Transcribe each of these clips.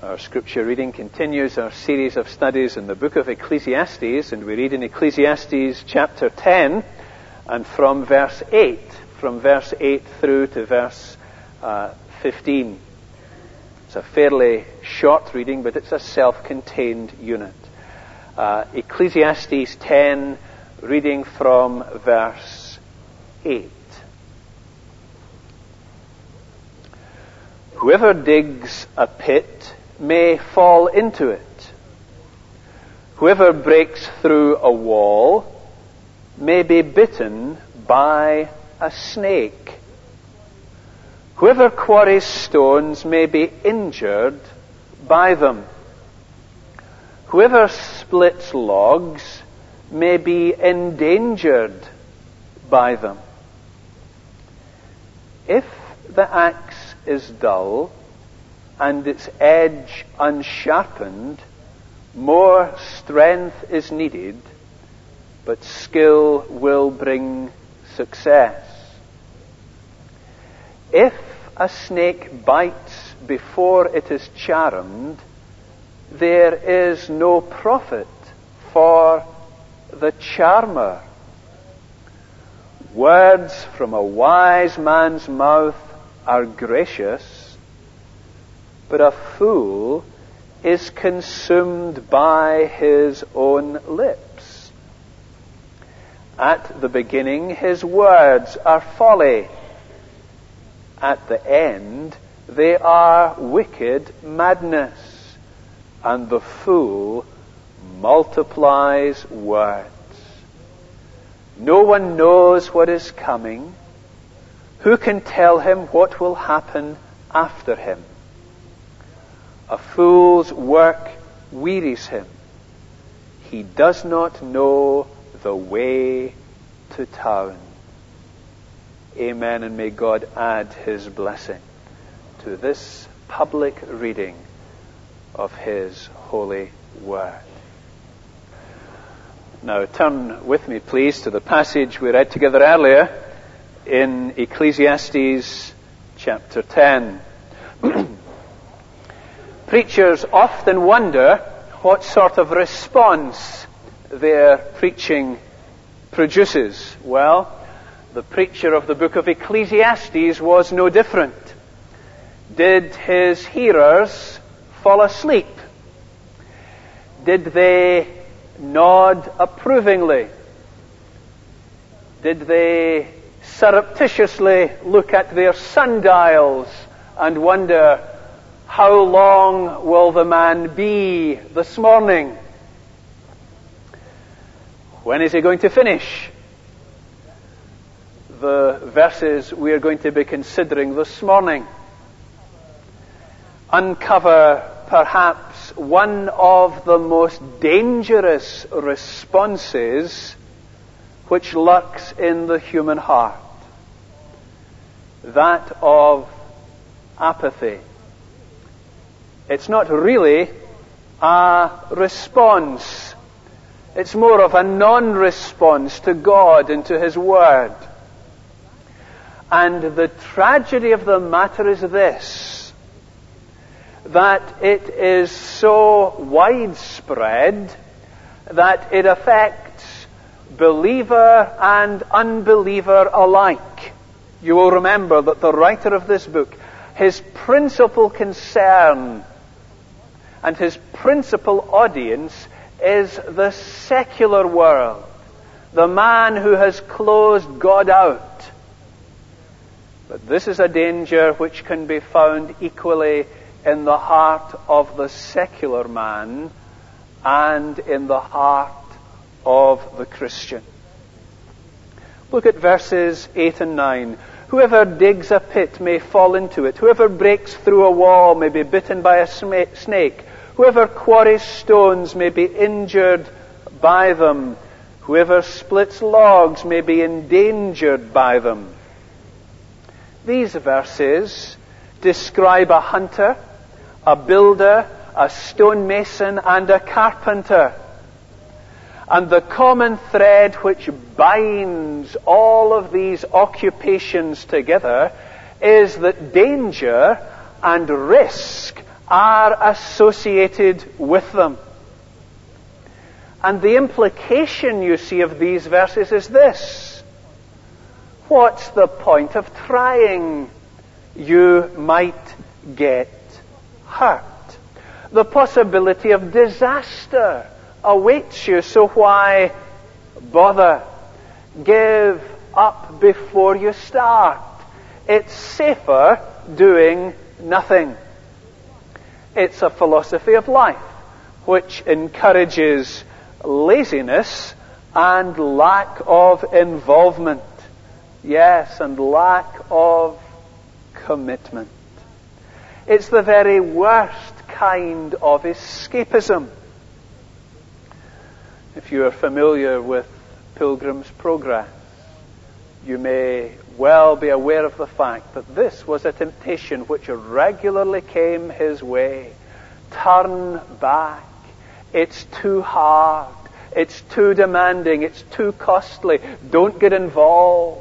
Our scripture reading continues our series of studies in the book of Ecclesiastes, and we read in Ecclesiastes chapter 10 and from verse 8 through to verse 15. It's a fairly short reading, but it's a self-contained unit. Ecclesiastes 10, reading from verse 8. Whoever digs a pit may fall into it. Whoever breaks through a wall may be bitten by a snake. Whoever quarries stones may be injured by them. Whoever splits logs may be endangered by them. If the axe is dull and its edge unsharpened, more strength is needed, but skill will bring success. If a snake bites before it is charmed, there is no profit for the charmer. Words from a wise man's mouth are gracious, but a fool is consumed by his own lips. At the beginning, his words are folly. At the end, they are wicked madness, and the fool multiplies words. No one knows what is coming. Who can tell him what will happen after him? A fool's work wearies him. He does not know the way to town. Amen, and may God add His blessing to this public reading of His holy word. Now turn with me, please, to the passage we read together earlier in Ecclesiastes chapter 10. Preachers often wonder what sort of response their preaching produces. Well, the preacher of the book of Ecclesiastes was no different. Did his hearers fall asleep? Did they nod approvingly? Did they surreptitiously look at their sundials and wonder, how long will the man be this morning? When is he going to finish? The verses we are going to be considering this morning uncover perhaps one of the most dangerous responses which lurks in the human heart, that of apathy. It's not really a response. It's more of a non-response to God and to His Word. And the tragedy of the matter is this, that it is so widespread that it affects believer and unbeliever alike. You will remember that the writer of this book, his principal concern and his principal audience is the secular world, the man who has closed God out. But this is a danger which can be found equally in the heart of the secular man and in the heart of the Christian. Look at verses 8 and 9. Whoever digs a pit may fall into it. Whoever breaks through a wall may be bitten by a snake. Whoever quarries stones may be injured by them. Whoever splits logs may be endangered by them. These verses describe a hunter, a builder, a stonemason, and a carpenter. And the common thread which binds all of these occupations together is that danger and risk are associated with them. And the implication, you see, of these verses is this: what's the point of trying? You might get hurt. The possibility of disaster awaits you, so why bother? Give up before you start. It's safer doing nothing. It's a philosophy of life which encourages laziness and lack of involvement. Yes, and lack of commitment. It's the very worst kind of escapism. If you are familiar with Pilgrim's Progress, you may well be aware of the fact that this was a temptation which regularly came his way. Turn back. It's too hard. It's too demanding. It's too costly. Don't get involved.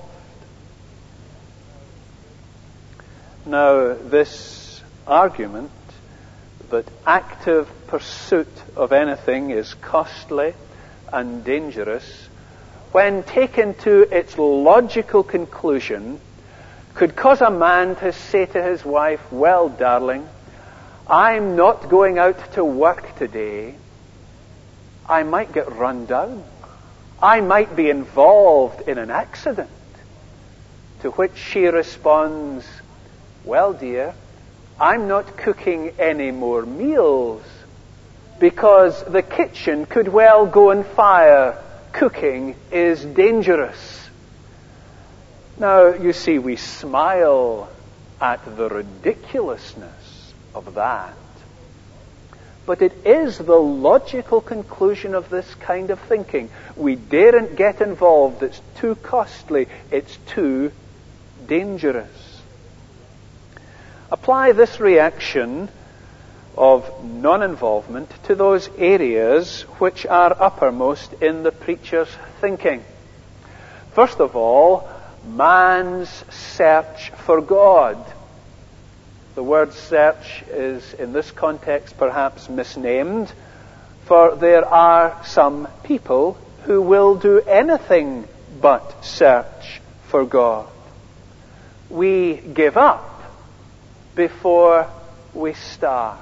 Now, this argument that active pursuit of anything is costly and dangerous, when taken to its logical conclusion, could cause a man to say to his wife, "Well, darling, I'm not going out to work today. I might get run down. I might be involved in an accident." To which she responds, "Well, dear, I'm not cooking any more meals because the kitchen could well go on fire. Cooking is dangerous." Now, you see, we smile at the ridiculousness of that. But it is the logical conclusion of this kind of thinking. We daren't get involved. It's too costly. It's too dangerous. Apply this reaction of non-involvement to those areas which are uppermost in the preacher's thinking. First of all, man's search for God. The word search is, in this context, perhaps misnamed, for there are some people who will do anything but search for God. We give up before we start.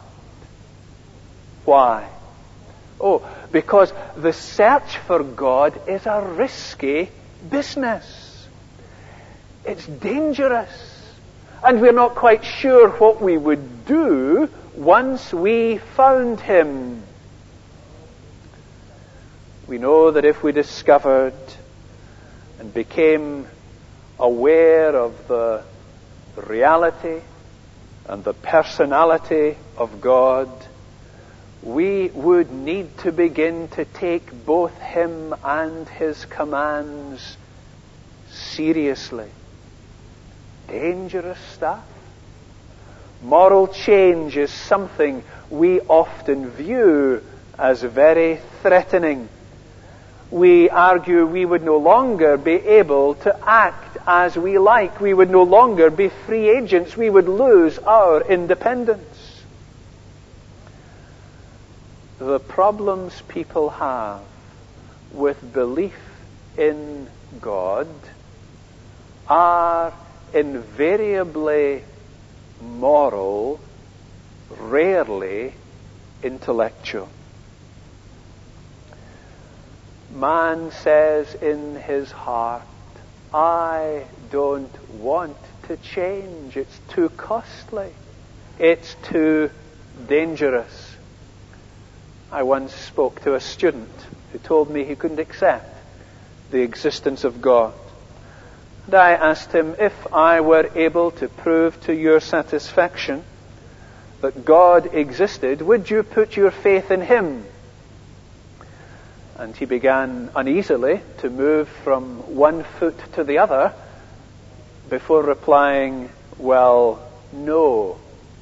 Why? Oh, because the search for God is a risky business. It's dangerous. And we're not quite sure what we would do once we found Him. We know that if we discovered and became aware of the reality and the personality of God, we would need to begin to take both Him and His commands seriously. Dangerous stuff. Moral change is something we often view as very threatening. We argue we would no longer be able to act as we like. We would no longer be free agents. We would lose our independence. The problems people have with belief in God are invariably moral, rarely intellectual. Man says in his heart, "I don't want to change. It's too costly. It's too dangerous." I once spoke to a student who told me he couldn't accept the existence of God. And I asked him, "If I were able to prove to your satisfaction that God existed, would you put your faith in Him?" And he began uneasily to move from one foot to the other before replying, "Well, no."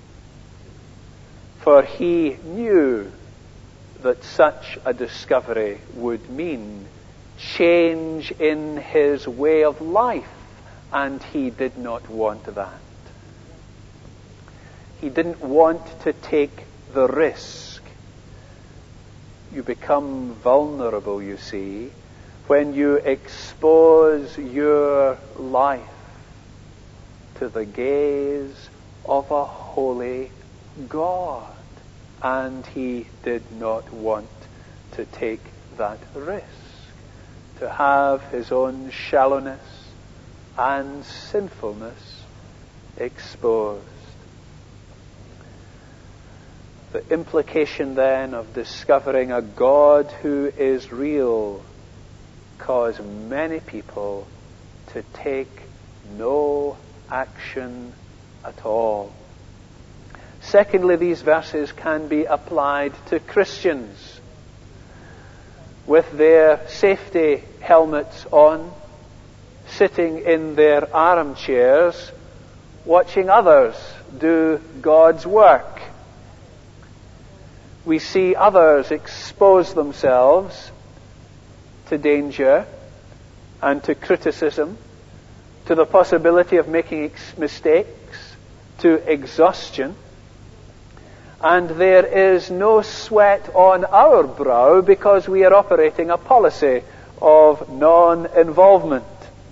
For he knew that such a discovery would mean change in his way of life, and he did not want that. He didn't want to take the risk. You become vulnerable, you see, when you expose your life to the gaze of a holy God. And he did not want to take that risk, to have his own shallowness and sinfulness exposed. The implication then of discovering a God who is real caused many people to take no action at all. Secondly, these verses can be applied to Christians with their safety helmets on, sitting in their armchairs, watching others do God's work. We see others expose themselves to danger and to criticism, to the possibility of making mistakes, to exhaustion. And there is no sweat on our brow because we are operating a policy of non-involvement.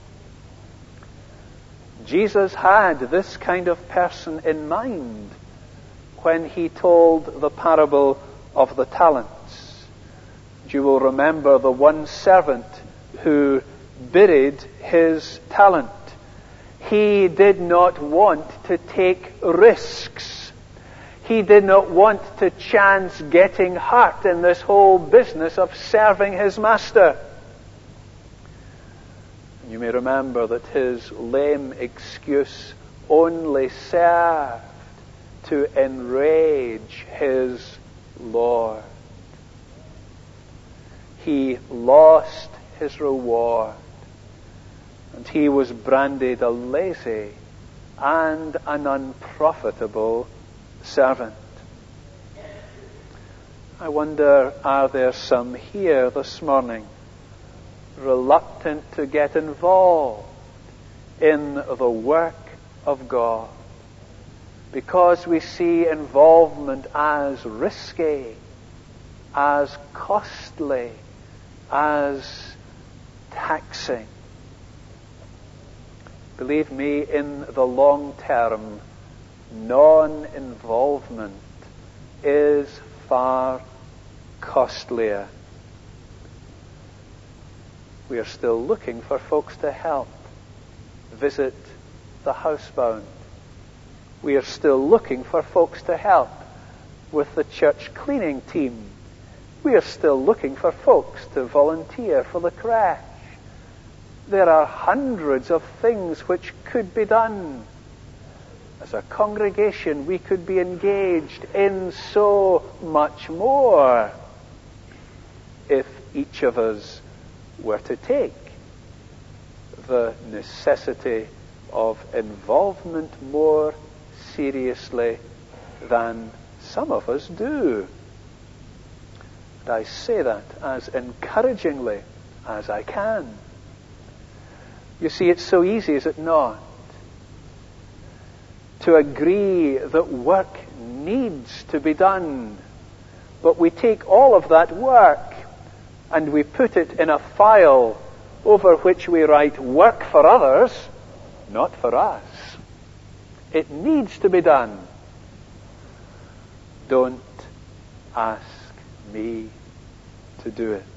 Jesus had this kind of person in mind when he told the parable of the talents. You will remember the one servant who buried his talent. He did not want to take risks. He did not want to chance getting hurt in this whole business of serving his master. You may remember that his lame excuse only served to enrage his Lord. He lost his reward, and he was branded a lazy and an unprofitable servant. I wonder, are there some here this morning reluctant to get involved in the work of God because we see involvement as risky, as costly, as taxing? Believe me, in the long term, non-involvement is far costlier. We are still looking for folks to help visit the housebound. We are still looking for folks to help with the church cleaning team. We are still looking for folks to volunteer for the creche. There are hundreds of things which could be done. As a congregation, we could be engaged in so much more if each of us were to take the necessity of involvement more seriously than some of us do. And I say that as encouragingly as I can. You see, it's so easy, is it not, to agree that work needs to be done. But we take all of that work and we put it in a file over which we write work for others, not for us. It needs to be done. Don't ask me to do it.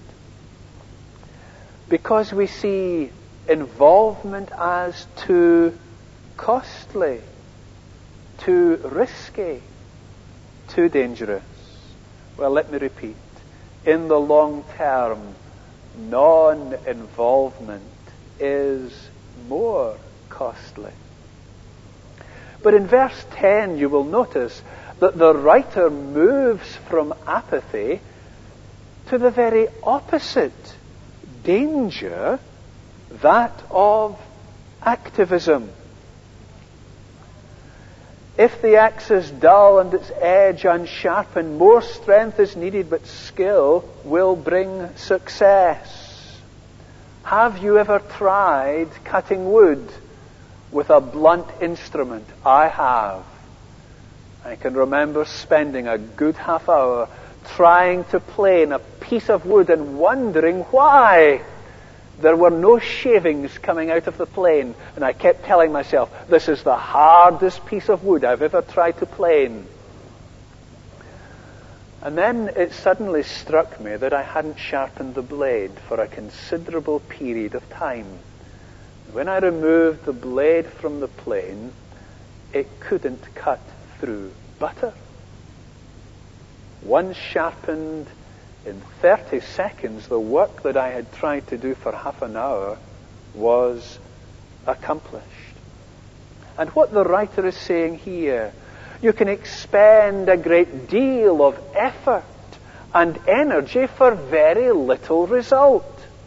Because we see involvement as too costly, too risky, too dangerous. Well, let me repeat. In the long term, non-involvement is more costly. But in verse 10, you will notice that the writer moves from apathy to the very opposite danger, that of activism. If the axe is dull and its edge unsharpened, more strength is needed, but skill will bring success. Have you ever tried cutting wood with a blunt instrument? I have. I can remember spending a good half hour trying to plane a piece of wood and wondering why there were no shavings coming out of the plane. And I kept telling myself, this is the hardest piece of wood I've ever tried to plane. And then it suddenly struck me that I hadn't sharpened the blade for a considerable period of time. When I removed the blade from the plane, it couldn't cut through butter. Once sharpened, in 30 seconds, the work that I had tried to do for half an hour was accomplished. And what the writer is saying here, you can expend a great deal of effort and energy for very little result.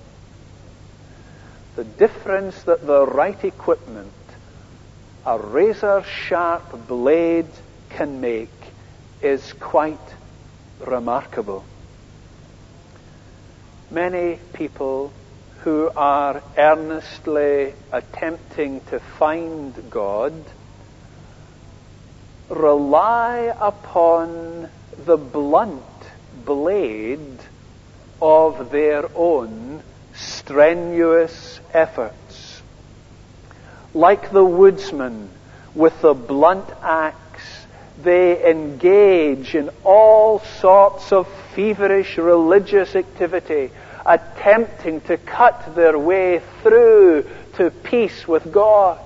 The difference that the right equipment, a razor-sharp blade, can make is quite remarkable. Many people who are earnestly attempting to find God rely upon the blunt blade of their own strenuous efforts. Like the woodsman with the blunt axe, they engage in all sorts of feverish religious activity, attempting to cut their way through to peace with God,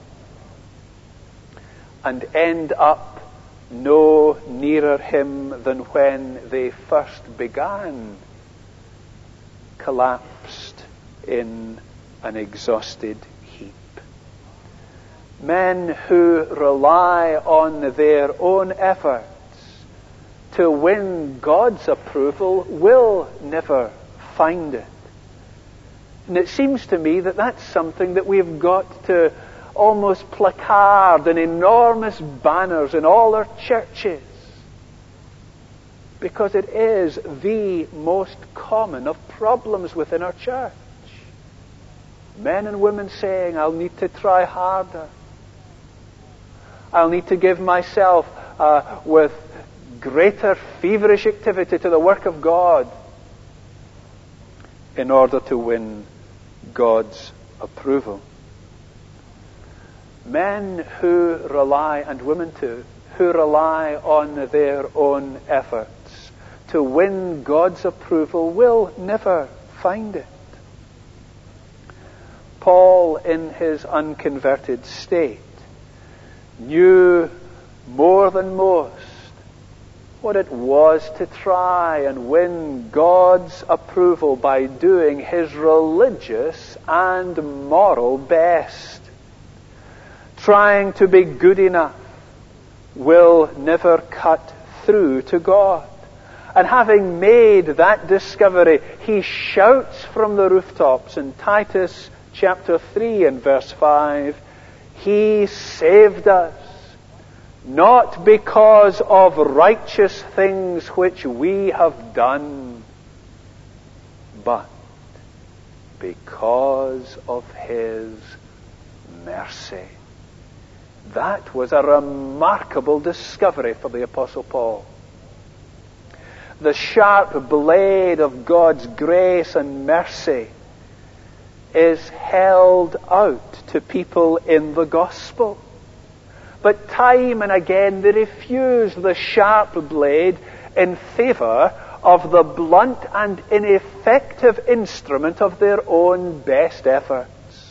and end up no nearer Him than when they first began, collapsed in an exhausted heap. Men who rely on their own efforts to win God's approval will never find it. And it seems to me that that's something that we've got to almost placard in enormous banners in all our churches, because it is the most common of problems within our church. Men and women saying, I'll need to try harder. I'll need to give myself with greater feverish activity to the work of God in order to win God's approval. Men who rely, and women too, who rely on their own efforts to win God's approval will never find it. Paul, in his unconverted state, knew more than most what it was to try and win God's approval by doing his religious and moral best. Trying to be good enough will never cut through to God. And having made that discovery, he shouts from the rooftops in Titus chapter 3 and verse 5, He saved us, not because of righteous things which we have done, but because of His mercy. That was a remarkable discovery for the Apostle Paul. The sharp blade of God's grace and mercy is held out to people in the gospel. But time and again they refuse the sharp blade in favor of the blunt and ineffective instrument of their own best efforts.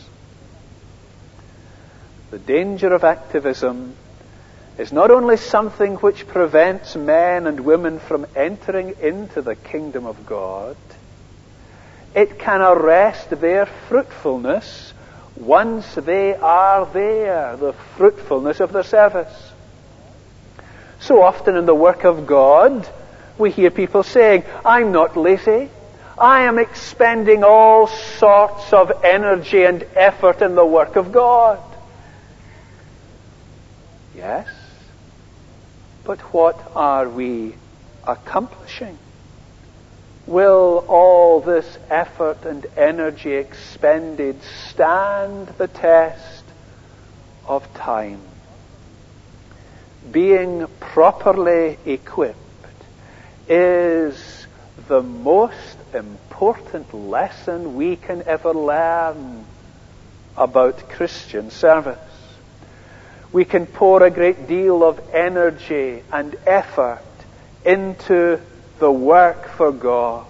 The danger of activism is not only something which prevents men and women from entering into the kingdom of God, it can arrest their fruitfulness once they are there, the fruitfulness of their service. So often in the work of God, we hear people saying, I'm not lazy. I am expending all sorts of energy and effort in the work of God. Yes, but what are we accomplishing? Will all this effort and energy expended stand the test of time? being properly equipped is the most important lesson we can ever learn about Christian service. We can pour a great deal of energy and effort into the work for God.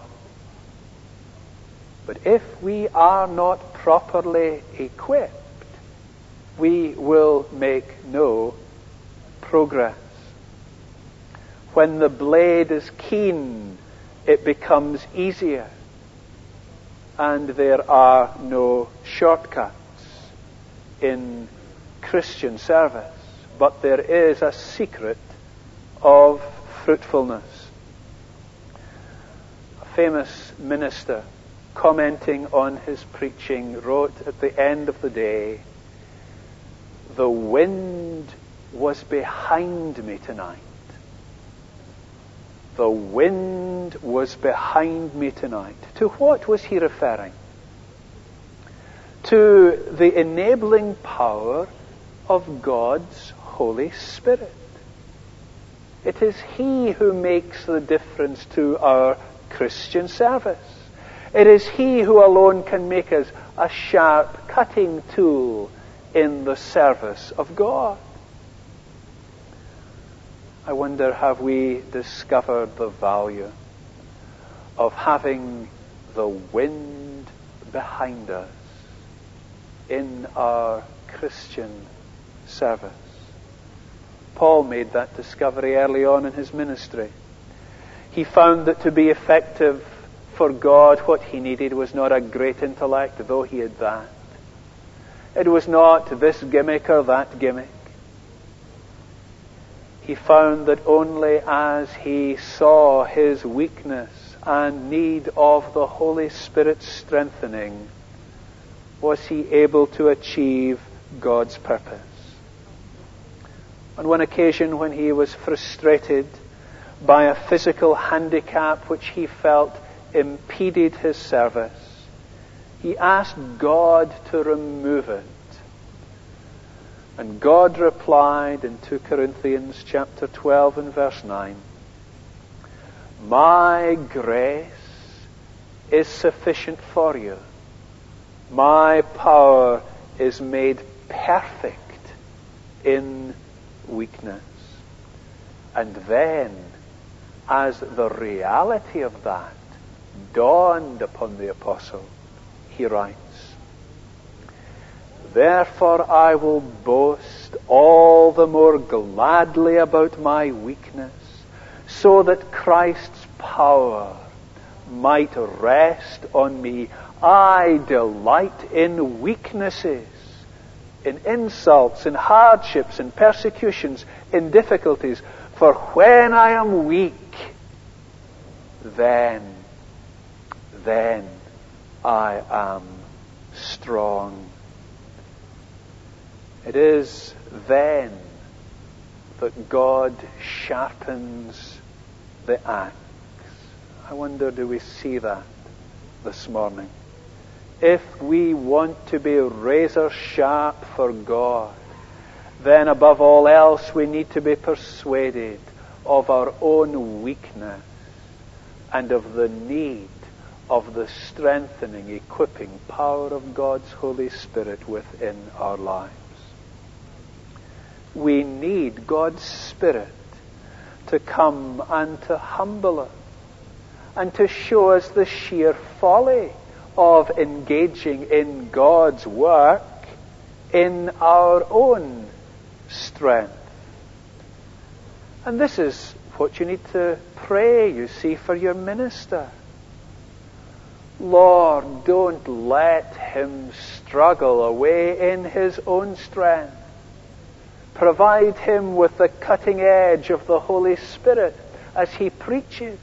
But if we are not properly equipped, we will make no progress. When the blade is keen, it becomes easier, and there are no shortcuts in Christian service. But there is a secret of fruitfulness. A famous minister, commenting on his preaching, wrote at the end of the day, "The wind was behind me tonight." The wind was behind me tonight. To what was he referring? To the enabling power of God's Holy Spirit. It is He who makes the difference to our Christian service. It is He who alone can make us a sharp cutting tool in the service of God. I wonder, have we discovered the value of having the wind behind us in our Christian service? Paul made that discovery early on in his ministry. He found that to be effective for God, what he needed was not a great intellect, though he had that. It was not this gimmick or that gimmick. He found that only as he saw his weakness and need of the Holy Spirit's strengthening was he able to achieve God's purpose. On one occasion, when he was frustrated by a physical handicap which he felt impeded his service, he asked God to remove it. And God replied in 2 Corinthians chapter 12 and verse 9, "My grace is sufficient for you. My power is made perfect in weakness." And then, as the reality of that dawned upon the apostle, he writes, "Therefore I will boast all the more gladly about my weakness, so that Christ's power might rest on me. I delight in weaknesses, in insults, in hardships, in persecutions, in difficulties. For when I am weak, then I am strong." It is then that God sharpens the axe. I wonder, do we see that this morning? If we want to be razor sharp for God, then above all else we need to be persuaded of our own weakness and of the need of the strengthening, equipping power of God's Holy Spirit within our lives. We need God's Spirit to come and to humble us and to show us the sheer folly of engaging in God's work in our own strength. And this is what you need to pray, you see, for your minister. Lord, don't let him struggle away in his own strength. Provide him with the cutting edge of the Holy Spirit as he preaches.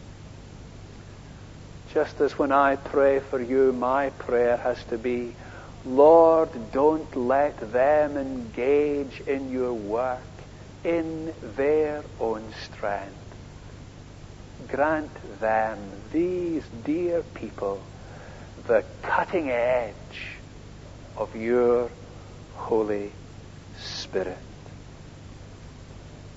Just as when I pray for you, my prayer has to be, Lord, don't let them engage in your work in their own strength. Grant them, these dear people, the cutting edge of your Holy Spirit.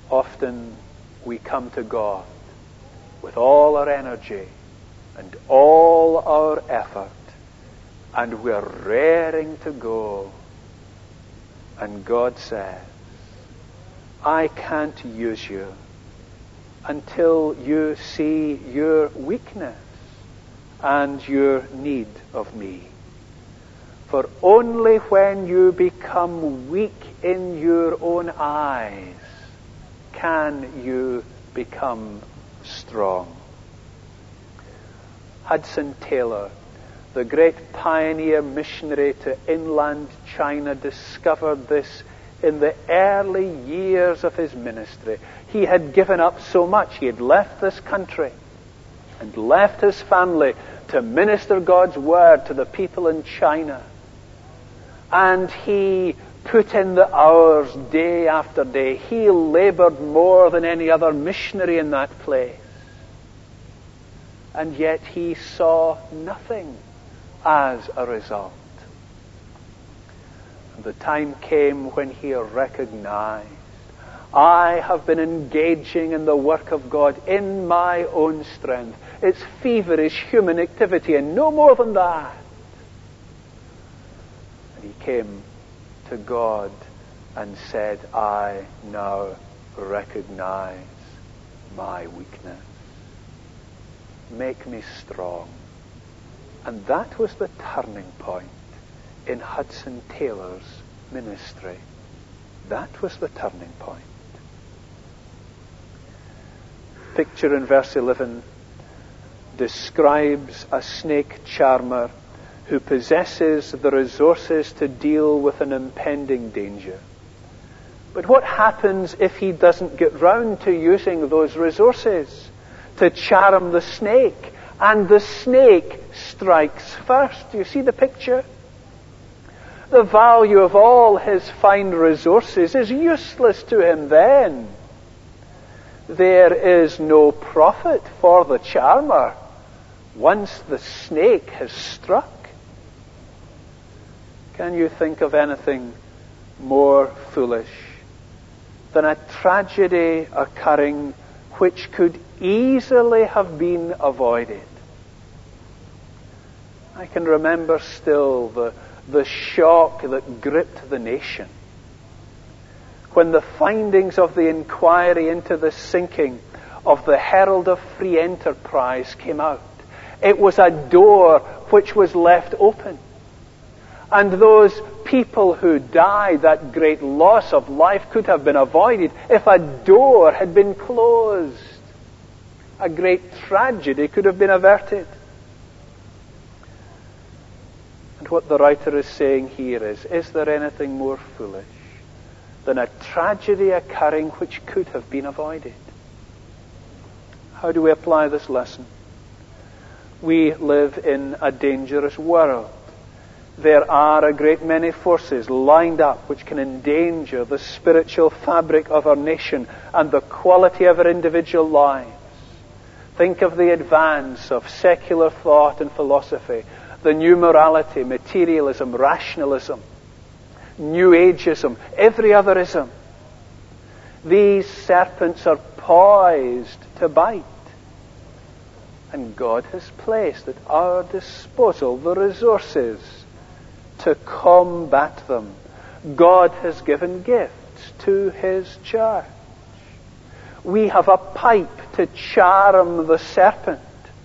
Often we come to God with all our energy and all our effort, and we're raring to go. And God says, I can't use you until you see your weakness and your need of me. For only when you become weak in your own eyes can you become strong. Hudson Taylor, the great pioneer missionary to inland China, discovered this in the early years of his ministry. He had given up so much. He had left this country and left his family to minister God's word to the people in China. And he put in the hours day after day. He labored more than any other missionary in that place. And yet he saw nothing as a result. And the time came when he recognized, I have been engaging in the work of God in my own strength. It's feverish human activity and no more than that. And he came to God and said, I now recognize my weakness. Make me strong. And that was the turning point in Hudson Taylor's ministry. That was the turning point. Picture in verse 11 describes a snake charmer who possesses the resources to deal with an impending danger. But what happens if he doesn't get round to using those resources to charm the snake? And the snake strikes first. Do you see the picture? The value of all his fine resources is useless to him then. There is no profit for the charmer once the snake has struck. Can you think of anything more foolish than a tragedy occurring which could easily have been avoided? I can remember still the shock that gripped the nation when the findings of the inquiry into the sinking of the Herald of Free Enterprise came out. It was a door which was left open. And those people who died, that great loss of life, could have been avoided if a door had been closed. A great tragedy could have been averted. And what the writer is saying here is there anything more foolish than a tragedy occurring which could have been avoided? How do we apply this lesson? We live in a dangerous world. There are a great many forces lined up which can endanger the spiritual fabric of our nation and the quality of our individual lives. Think of the advance of secular thought and philosophy, the new morality, materialism, rationalism, New Ageism, every other ism. These serpents are poised to bite. And God has placed at our disposal the resources to combat them. God has given gifts to His church. We have a pipe to charm the serpent.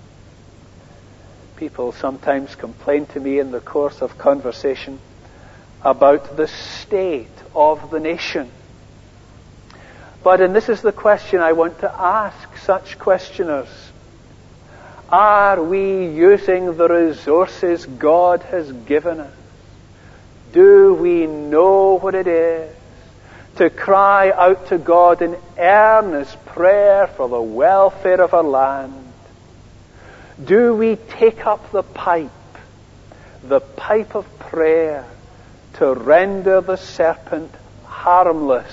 People sometimes complain to me in the course of conversation about the state of the nation. And this is the question I want to ask such questioners. Are we using the resources God has given us? Do we know what it is to cry out to God in earnest prayer for the welfare of our land? Do we take up the pipe of prayer, to render the serpent harmless?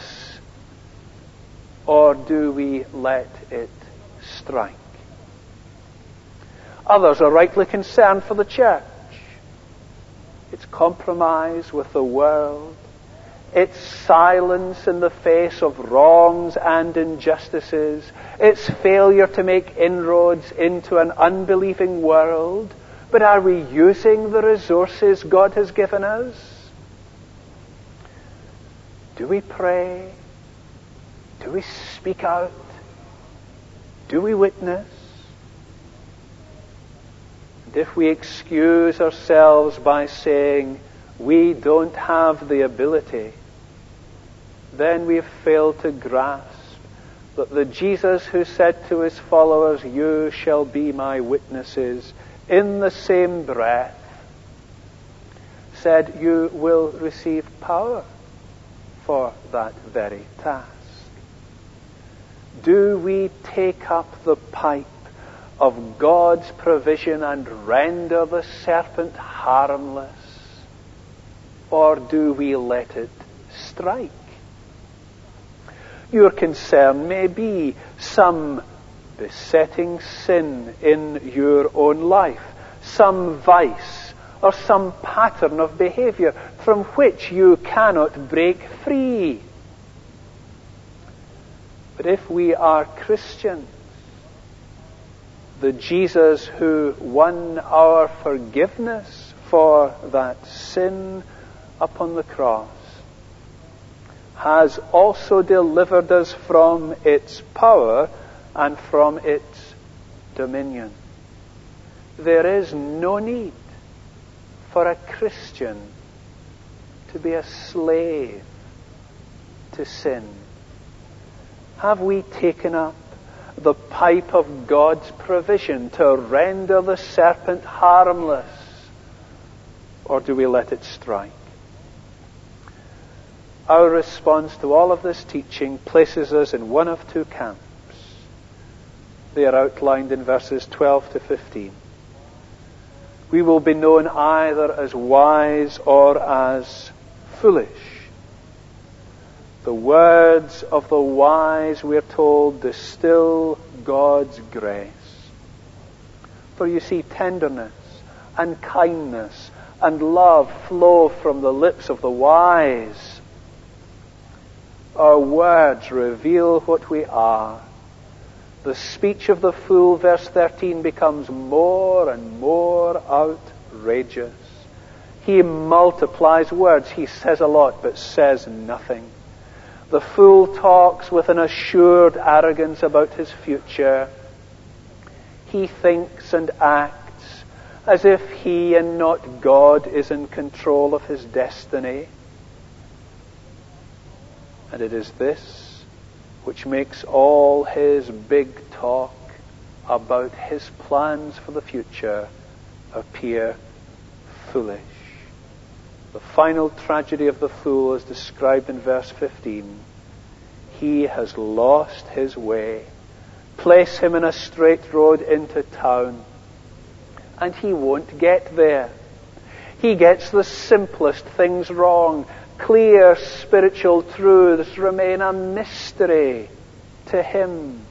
Or do we let it strike? Others are rightly concerned for the church. Its compromise with the world, its silence in the face of wrongs and injustices, its failure to make inroads into an unbelieving world, but are we using the resources God has given us? Do we pray? Do we speak out? Do we witness? And if we excuse ourselves by saying we don't have the ability, then we have failed to grasp that the Jesus who said to his followers, "You shall be my witnesses," in the same breath said, "You will receive power for that very task." Do we take up the pipe of God's provision and render the serpent harmless? Or do we let it strike? Your concern may be some besetting sin in your own life, some vice or some pattern of behavior from which you cannot break free. But if we are Christians, the Jesus who won our forgiveness for that sin upon the cross has also delivered us from its power and from its dominion. There is no need for a Christian to be a slave to sin. Have we taken up the pipe of God's provision to render the serpent harmless? Or do we let it strike? Our response to all of this teaching places us in one of two camps. They are outlined in verses 12 to 15. We will be known either as wise or as foolish. The words of the wise, we are told, distill God's grace. For you see, tenderness and kindness and love flow from the lips of the wise. Our words reveal what we are. The speech of the fool, verse 13, becomes more and more outrageous. He multiplies words. He says a lot, but says nothing. The fool talks with an assured arrogance about his future. He thinks and acts as if he and not God is in control of his destiny. And it is this which makes all his big talk about his plans for the future appear foolish. The final tragedy of the fool is described in verse 15. He has lost his way. Place him in a straight road into town, and he won't get there. He gets the simplest things wrong. Clear spiritual truths remain a mystery to him.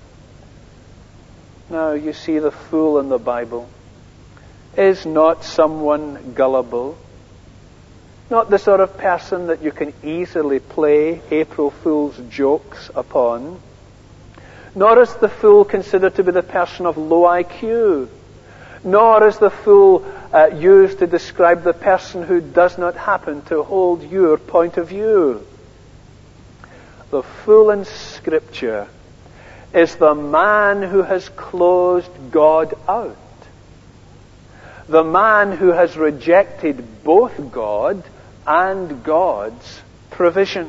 Now, you see, the fool in the Bible is not someone gullible, not the sort of person that you can easily play April Fool's jokes upon, nor is the fool considered to be the person of low IQ, nor is the fool used to describe the person who does not happen to hold your point of view. The fool in Scripture is the man who has closed God out. The man who has rejected both God and God's provision.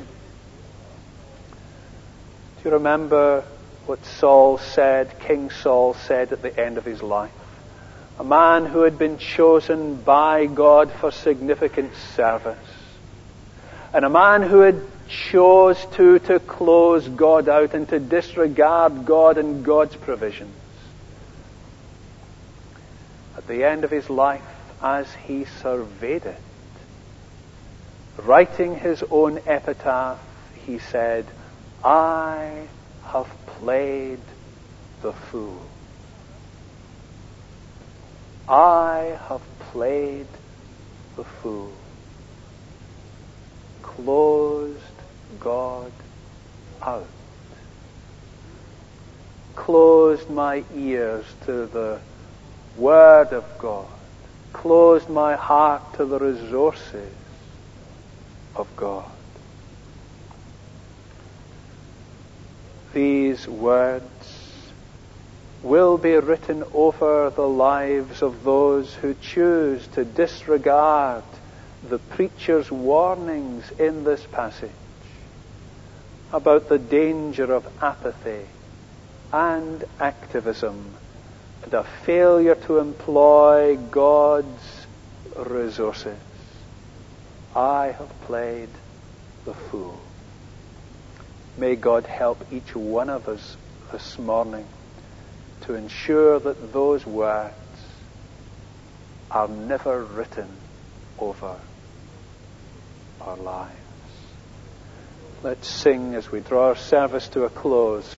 Do you remember what Saul said, King Saul said at the end of his life? A man who had been chosen by God for significant service. And a man who had chose to close God out and to disregard God and God's provisions. At the end of his life, as he surveyed it, writing his own epitaph, he said, "I have played the fool. I have played the fool." closed God out. Closed my ears to the Word of God. Closed my heart to the resources of God. These words will be written over the lives of those who choose to disregard the preacher's warnings in this passage about the danger of apathy and activism and a failure to employ God's resources. I have played the fool. May God help each one of us this morning to ensure that those words are never written over our lives. Let's sing as we draw our service to a close.